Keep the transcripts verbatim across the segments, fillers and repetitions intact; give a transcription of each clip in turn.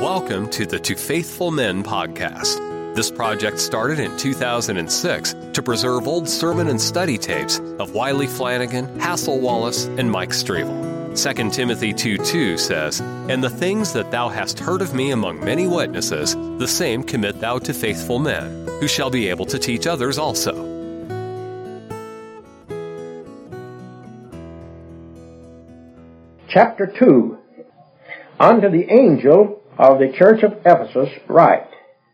Welcome to the To Faithful Men podcast. This project started in two thousand six to preserve old sermon and study tapes of Wiley Flanagan, Hassel Wallace, and Mike Stravel. Second Timothy two two says, "And the things that thou hast heard of me among many witnesses, the same commit thou to faithful men, who shall be able to teach others also." Chapter two. Unto the angel of the church of Ephesus write,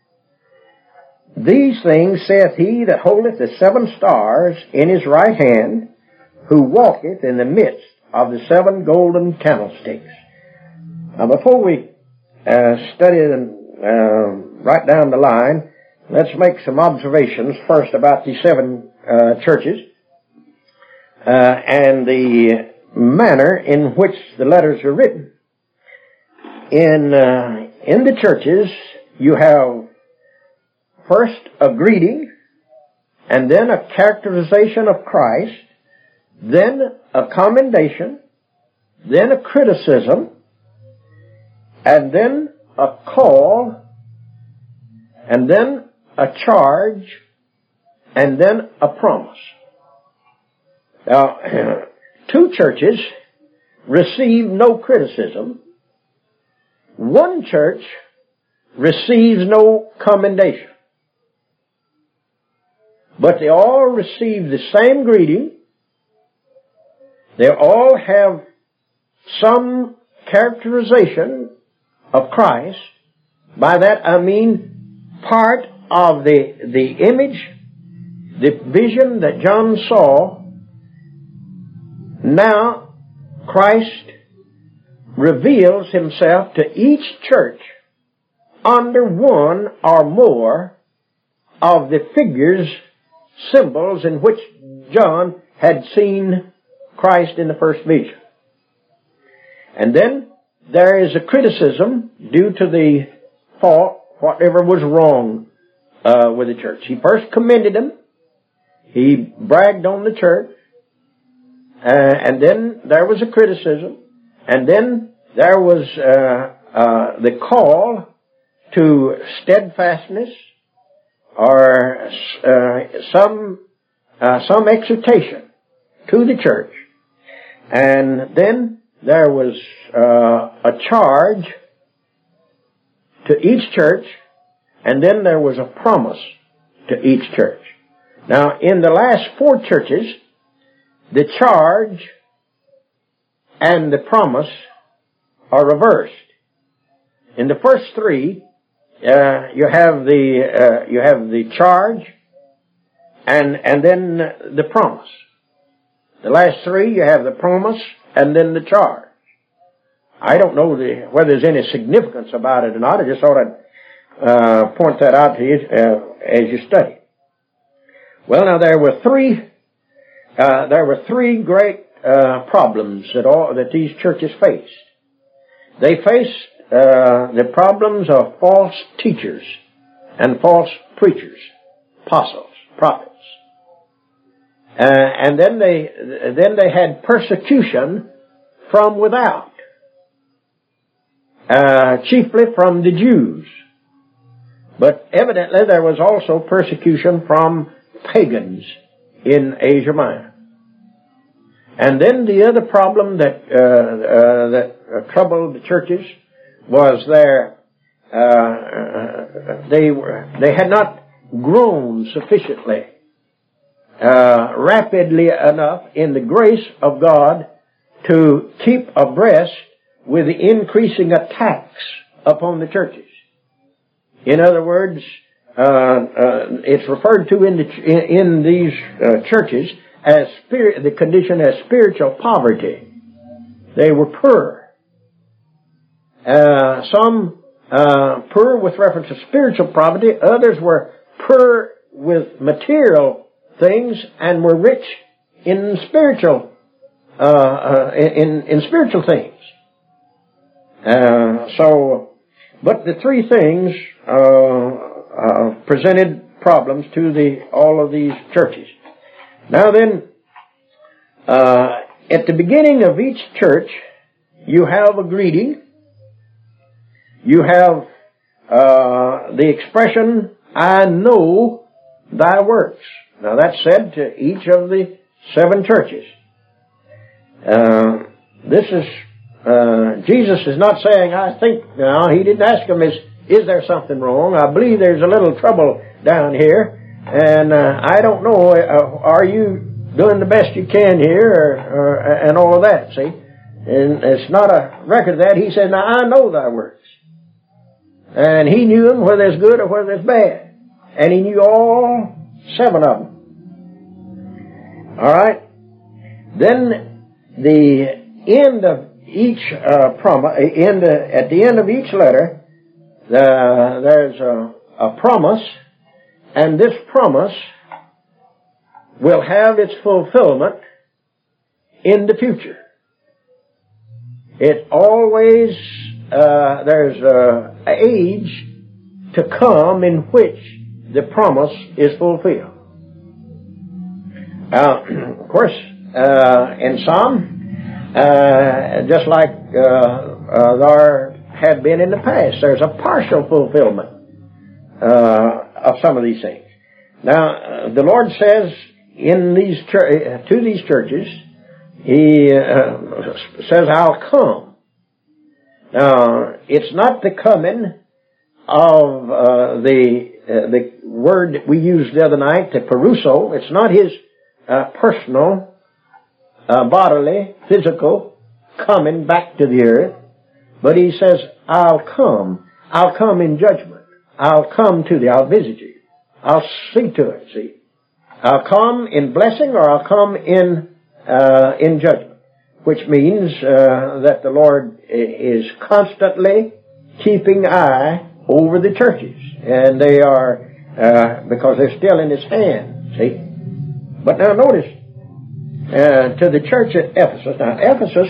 These things saith he that holdeth the seven stars in his right hand, who walketh in the midst of the seven golden candlesticks. Now before we uh, study and uh, write down the line, let's make some observations first about the seven uh, churches uh, and the manner in which the letters are written. In uh, in the churches, you have first a greeting, and then a characterization of Christ, then a commendation, then a criticism, and then a call, and then a charge, and then a promise. Now, two churches receive no criticism. One church receives no commendation. But they all receive the same greeting. They all have some characterization of Christ. By that I mean part of the, the image, the vision that John saw. Now Christ reveals himself to each church under one or more of the figures, symbols in which John had seen Christ in the first vision. And then there is a criticism due to the fault, whatever was wrong uh, with the church. He first commended them. He bragged on the church. Uh, and then there was a criticism. And then there was uh, uh, the call to steadfastness, or uh, some uh, some exhortation to the church. And then there was uh, a charge to each church, and then there was a promise to each church. Now, in the last four churches, the charge and the promise are reversed. In the first three, uh, you have the uh, you have the charge, and and then the promise. The last three, you have the promise and then the charge. I don't know the, whether there's any significance about it or not. I just thought I'd uh, point that out to you uh, as you study. Well, now there were three. Uh, there were three great uh, problems that all that these churches faced. They faced uh, the problems of false teachers and false preachers, apostles, prophets. Uh, and then they then they had persecution from without, uh, chiefly from the Jews. But evidently there was also persecution from pagans in Asia Minor. And then the other problem that uh, uh, that uh, troubled the churches was their uh, they were they had not grown sufficiently. Uh, rapidly enough in the grace of God to keep abreast with the increasing attacks upon the churches. In other words, uh, uh, it's referred to in, the, in, in these uh, churches as spirit, the condition as spiritual poverty. They were poor. Uh, some uh, poor with reference to spiritual poverty. Others were poor with material things and were rich in spiritual, uh, uh, in in spiritual things. Uh, so, but the three things uh, uh, presented problems to the all of these churches. Now then, uh, at the beginning of each church, you have a greeting. you have uh, the expression, I know thy works. Now that's said to each of the seven churches. Uh, this is, uh, Jesus is not saying, I think, now, he didn't ask them, is, is there something wrong? I believe there's a little trouble down here, and uh, I don't know, uh, are you doing the best you can here, or, or, and all of that, see? And it's not a record of that. He said, now I know thy works. And he knew them, whether it's good or whether it's bad. And he knew all seven of them. All right? Then the end of each uh, promise, end, uh, at the end of each letter, uh, there's a, a promise, and this promise will have its fulfillment in the future. It always, uh, there's an age to come in which the promise is fulfilled. Uh, of course, uh, in some, uh, just like uh, uh, there had been in the past, there's a partial fulfillment uh, of some of these things. Now, uh, the Lord says in these chur- to these churches, He uh, says, I'll come. Now, it's not the coming of uh, the uh, the word that we used the other night, the peruso. It's not His uh, personal, uh, bodily, physical coming back to the earth, but He says, I'll come. I'll come in judgment. I'll come to thee. I'll visit you. I'll see to it, see. I'll come in blessing, or I'll come in Uh, in judgment, which means uh, that the Lord is constantly keeping eye over the churches, and they are, uh, because they're still in His hand, see? But now notice, uh, to the church at Ephesus, now Ephesus,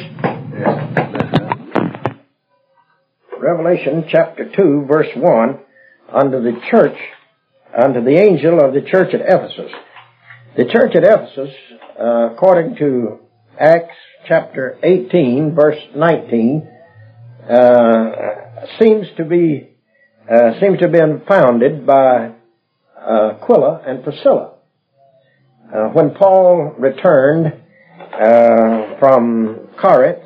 Revelation chapter two, verse one, unto the church, unto the angel of the church at Ephesus. The church at Ephesus, uh, according to Acts chapter eighteen, verse nineteen, uh, seems to be uh, seems to have been founded by uh, Aquila and Priscilla. Uh, when Paul returned uh, from Corinth,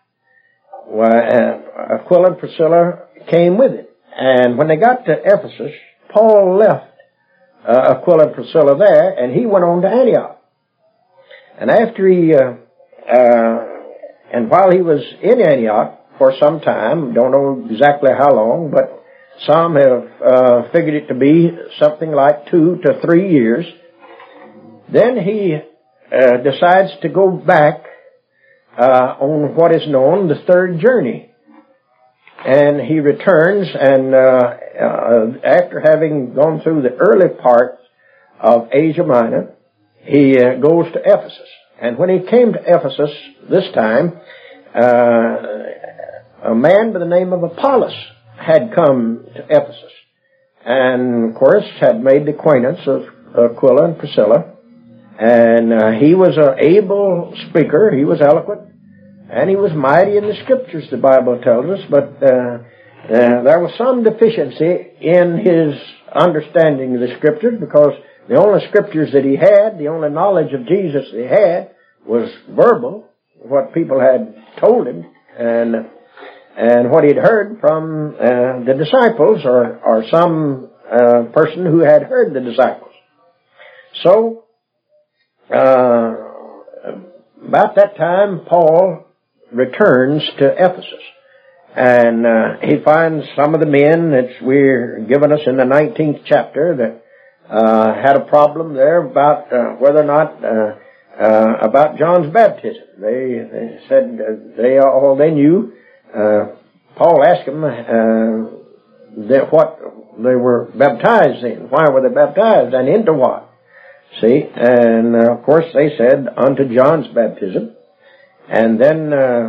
uh, Aquila and Priscilla came with it, and when they got to Ephesus, Paul left Uh, Aquila and Priscilla there, and he went on to Antioch. And after he, uh, uh, and while he was in Antioch for some time, don't know exactly how long, but some have uh, figured it to be something like two to three years, then he uh, decides to go back uh, on what is known the third journey. And he returns, and uh, uh, after having gone through the early part of Asia Minor, he uh, goes to Ephesus. And when he came to Ephesus this time, uh, a man by the name of Apollos had come to Ephesus, and of course had made the acquaintance of Aquila and Priscilla. And uh, he was an able speaker, he was eloquent, and he was mighty in the Scriptures, the Bible tells us, but uh, uh, there was some deficiency in his understanding of the Scriptures, because the only Scriptures that he had, the only knowledge of Jesus that he had, was verbal, what people had told him, and and what he'd heard from uh, the disciples, or, or some uh, person who had heard the disciples. So, uh, about that time, Paul returns to Ephesus, and uh, he finds some of the men that we're given us in the nineteenth chapter that uh, had a problem there about uh, whether or not uh, uh, about John's baptism. They, they said uh, they all they knew. Uh, Paul asked them uh, that what they were baptized in. Why were they baptized, and into what? See, and uh, of course they said unto John's baptism. And then uh,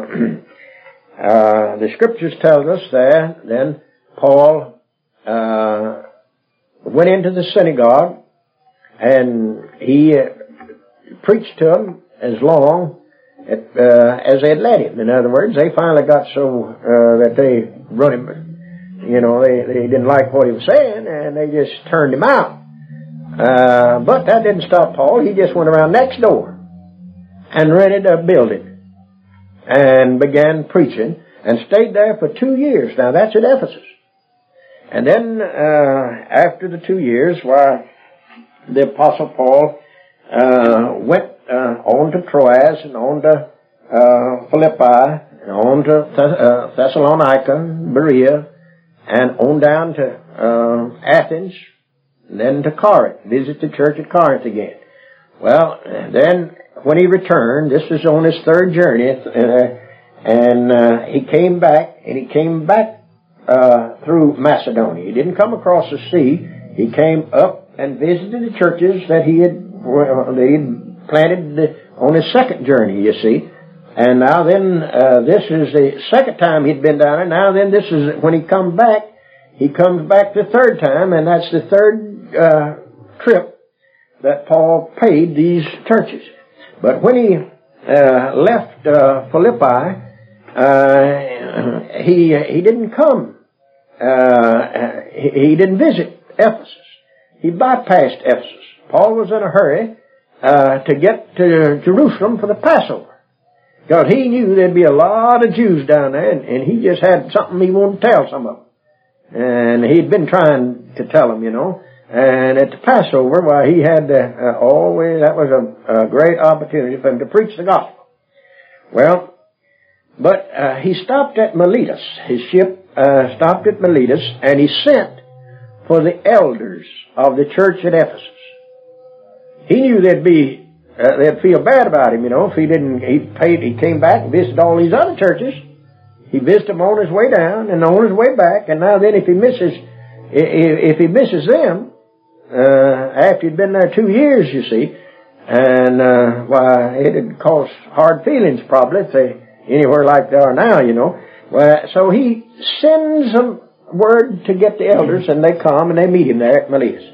uh, the Scriptures tells us there, then Paul uh, went into the synagogue, and he uh, preached to them as long as, uh, as they had let him. In other words, they finally got so uh, that they run him You know, they, they didn't like what he was saying, and they just turned him out. Uh, but that didn't stop Paul. He just went around next door and rented a building and began preaching and stayed there for two years. Now, that's at Ephesus. And then, uh, after the two years, why, the Apostle Paul uh, went uh, on to Troas and on to uh, Philippi and on to Thess- uh, Thessalonica, Berea, and on down to uh, Athens, and then to Corinth, visit the church at Corinth again. Well, then when he returned, this was on his third journey, uh, and uh, he came back, and he came back uh, through Macedonia. He didn't come across the sea. He came up and visited the churches that he had, well, that he had planted on his second journey, you see. And now then, uh, this is the second time he'd been down there. Now then, this is, when he comes back, he comes back the third time, and that's the third uh, trip that Paul paid these churches. But when he uh, left uh, Philippi, uh, he he didn't come. Uh, he, he didn't visit Ephesus. He bypassed Ephesus. Paul was in a hurry uh, to get to Jerusalem for the Passover, because he knew there'd be a lot of Jews down there, and, and he just had something he wanted to tell some of them. And he'd been trying to tell them, you know. And at the Passover, why, he had uh, uh, always, that was a, a great opportunity for him to preach the gospel. Well, but uh, he stopped at Miletus. His ship uh, stopped at Miletus, and he sent for the elders of the church at Ephesus. He knew they'd be, uh, they'd feel bad about him, you know, if he didn't, he paid, he came back and visited all these other churches. He visited them on his way down and on his way back, and now then if he misses, if he misses them, uh, after he'd been there two years, you see, and, uh, why, it'd cause hard feelings probably if they, anywhere like they are now, you know. Well, so he sends them word to get the elders, and they come and they meet him there at Miletus.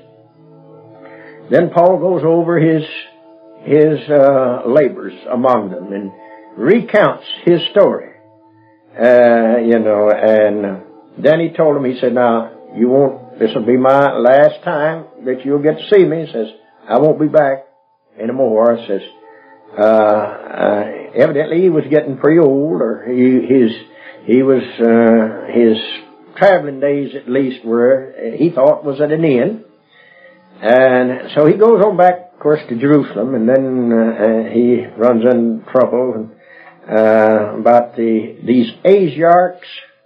Then Paul goes over his his uh, labors among them and recounts his story, uh, you know. And then he told them, he said, "Now you won't. This will be my last time that you'll get to see me." He says, "I won't be back anymore." He says, uh, uh, evidently he was getting pretty old, or he his he was uh, his traveling days at least were, he thought, was at an end. And so he goes on back, of course, to Jerusalem, and then uh, he runs into trouble and, uh, about the these Asiarchs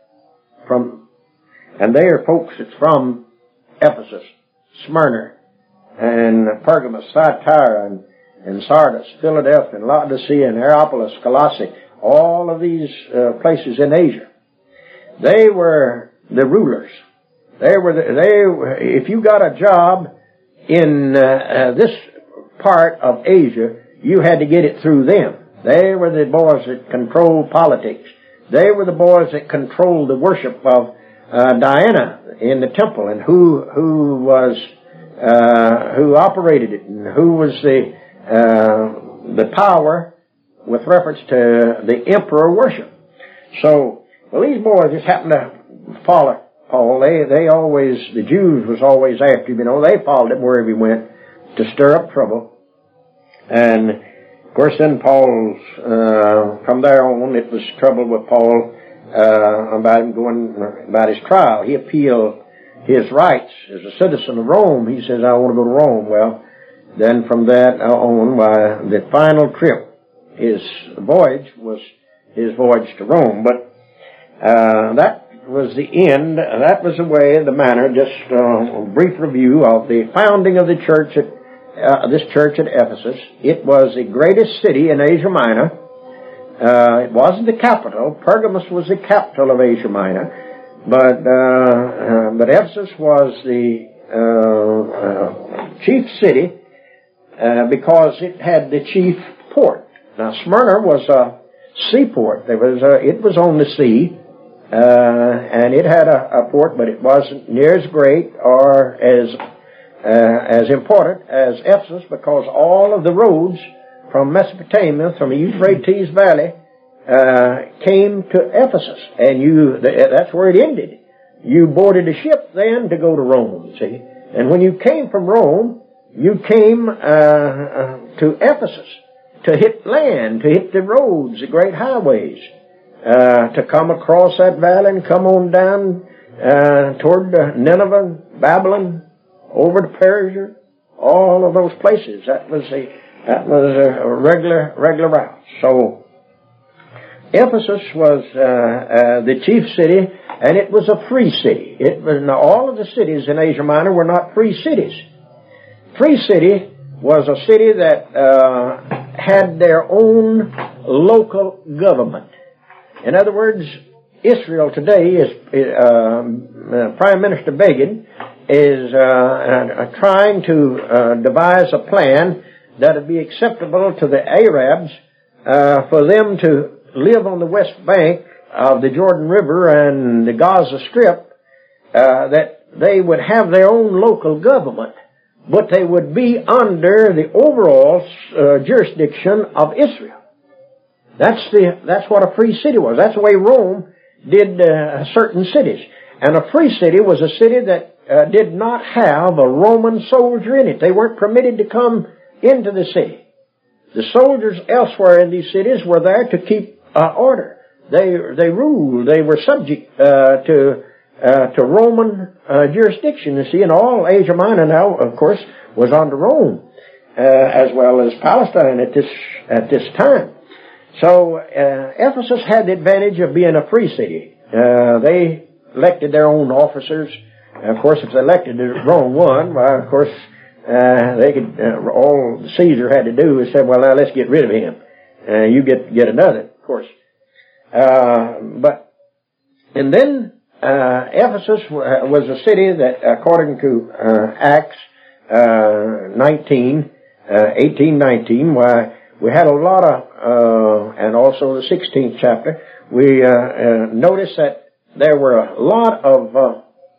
from, and they are folks that's from Ephesus, Smyrna, and Pergamos, Thyatira, and, and Sardis, Philadelphia, and Laodicea, and Hierapolis, Colossae, all of these uh, places in Asia. They were the rulers. They were the, they. If you got a job in uh, uh, this part of Asia, you had to get it through them. They were the boys that controlled politics. They were the boys that controlled the worship of uh, Diana in the temple, and who who was uh, who operated it, and who was the uh, the power with reference to the emperor worship. So, well, these boys just happened to follow Paul. They they always, the Jews was always after him, you know. They followed him wherever he went to stir up trouble. And, of course, then Paul's, uh, from there on, it was trouble with Paul uh, about him going, about his trial. He appealed his rights as a citizen of Rome. He says, "I want to go to Rome." Well, then from that on, why, the final trip, his voyage was his voyage to Rome. But uh, that was the end. That was the way, the manner, just uh, a brief review of the founding of the church at uh, this church at Ephesus. It was the greatest city in Asia Minor. Uh, it wasn't the capital. Pergamos was the capital of Asia Minor, but uh, uh, but Ephesus was the uh, uh, chief city uh, because it had the chief port. Now Smyrna was a seaport. There was a, it was on the sea. Uh, and it had a, a port, but it wasn't near as great or as uh, as important as Ephesus, because all of the roads from Mesopotamia, from the Euphrates Valley, uh, came to Ephesus, and you that's where it ended. you boarded a ship then to go to Rome, see. And when you came from Rome, you came uh, uh, to Ephesus to hit land, to hit the roads, the great highways, uh, to come across that valley and come on down uh, toward uh, Nineveh, Babylon, over to Persia, all of those places. That was a that was a regular regular route. So Ephesus was uh, uh, the chief city, and it was a free city. It was now, all of the cities in Asia Minor were not free cities. Free city was a city that uh, had their own local government. In other words, Israel today is uh, uh, Prime Minister Begin is uh, uh, trying to uh, devise a plan that would be acceptable to the Arabs uh, for them to live on the west bank of the Jordan River and the Gaza Strip, uh, that they would have their own local government, but they would be under the overall uh, jurisdiction of Israel. That's the that's what a free city was. That's the way Rome did uh, certain cities. And a free city was a city that uh, did not have a Roman soldier in it. They weren't permitted to come into the city. The soldiers elsewhere in these cities were there to keep uh, order. They they ruled. They were subject uh, to uh, to Roman uh, jurisdiction. You see, and all Asia Minor now, of course, was under Rome, uh, as well as Palestine at this at this time. So uh, Ephesus had the advantage of being a free city. Uh, they elected their own officers. Of course, if they elected the wrong one, well, of course, uh, they could. Uh, all Caesar had to do was say, "Well, now let's get rid of him. Uh, you get get another." Of course, uh, but and then uh, Ephesus was a city that, according to uh, Acts uh, nineteen, uh, eighteen, nineteen, why we had a lot of, uh, and also the sixteenth chapter, we uh, uh, noticed that there were a lot of uh,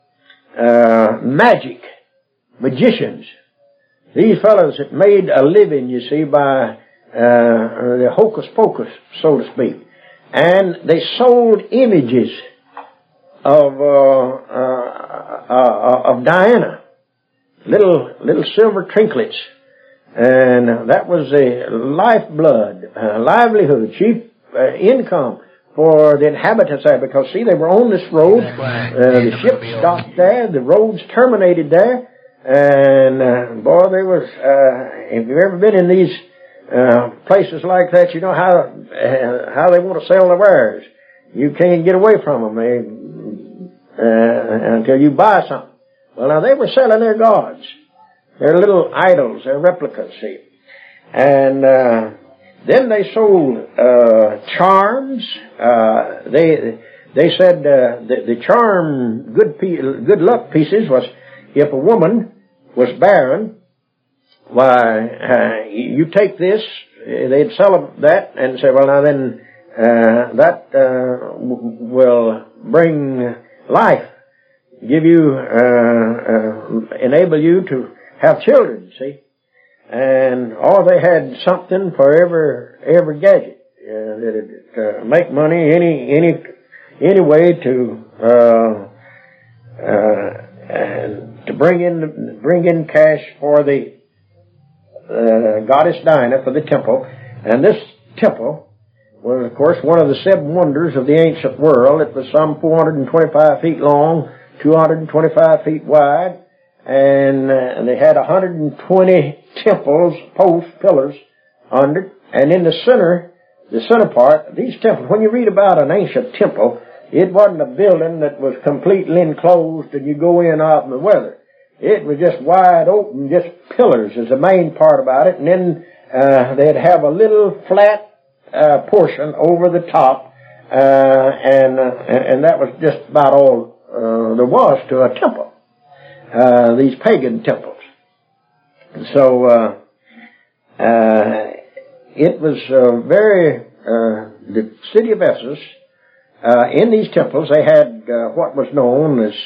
uh, magic magicians. These fellows that made a living, you see, by uh, the hocus pocus, so to speak. And they sold images of uh, uh, uh, of Diana, little little silver trinkets. And that was a lifeblood, uh, livelihood, chief uh, income for the inhabitants there. Because, see, they were on this road. Uh, the ships docked there. The roads terminated there. And, uh, boy, there was, uh, if you've ever been in these uh, places like that, you know how uh, how they want to sell their wares. You can't get away from them they, uh, until you buy something. Well, now, they were selling their gods. They're little idols, they're replicas, see. And uh, then they sold uh, charms. Uh, they they said uh, the, the charm good pe- good luck pieces was if a woman was barren, why uh, you take this. They'd sell that and say, well, now then uh, that uh, w- will bring life, give you uh, uh, enable you to have children, see, and or they had something for every every gadget uh, that uh, make money any any any way to uh, uh, and to bring in bring in cash for the uh, goddess Diana for the temple. And this temple was, of course, one of the seven wonders of the ancient world. It was some four hundred twenty-five feet long, two hundred twenty-five feet wide. And uh, they had one hundred twenty temples, posts, pillars under. And in the center, the center part, these temples, when you read about an ancient temple, it wasn't a building that was completely enclosed and you go in out in the weather. It was just wide open, just pillars is the main part about it. And then uh, they'd have a little flat uh, portion over the top. Uh, and, uh, and that was just about all uh, there was to a temple. Uh, these pagan temples. So, uh, uh, it was uh, very, uh, the city of Ephesus, uh, in these temples, they had uh, what was known as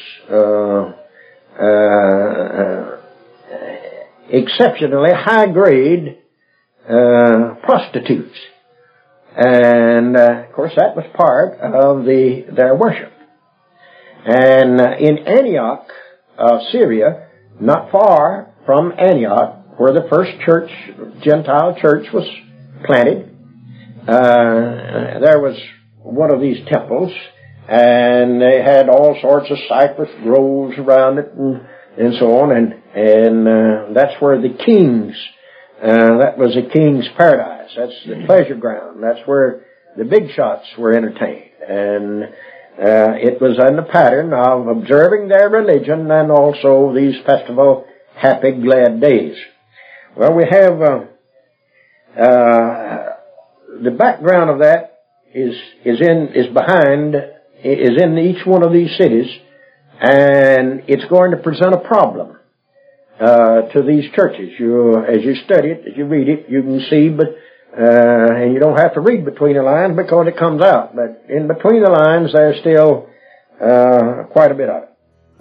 uh, uh, exceptionally high-grade uh, prostitutes. And, uh, of course, that was part of the their worship. And uh, in Antioch, uh, Syria, not far from Antioch, where the first church, Gentile church, was planted, uh, there was one of these temples, and they had all sorts of cypress groves around it, and, and so on, and and uh, that's where the kings, uh, that was a king's paradise. That's the pleasure ground. That's where the big shots were entertained, and uh, it was in the pattern of observing their religion and also these festival, happy, glad days. Well, we have uh, uh, the background of that is is in is behind is in each one of these cities, and it's going to present a problem uh, to these churches. You, as you study it, as you read it, you can see, but uh, and you don't have to read between the lines because it comes out. But in between the lines, there's still uh, quite a bit of it.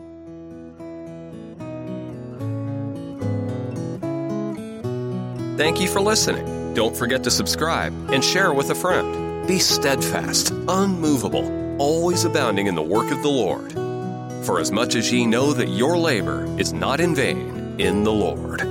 Thank you for listening. Don't forget to subscribe and share with a friend. Be steadfast, unmovable, always abounding in the work of the Lord. For as much as ye know that your labor is not in vain in the Lord.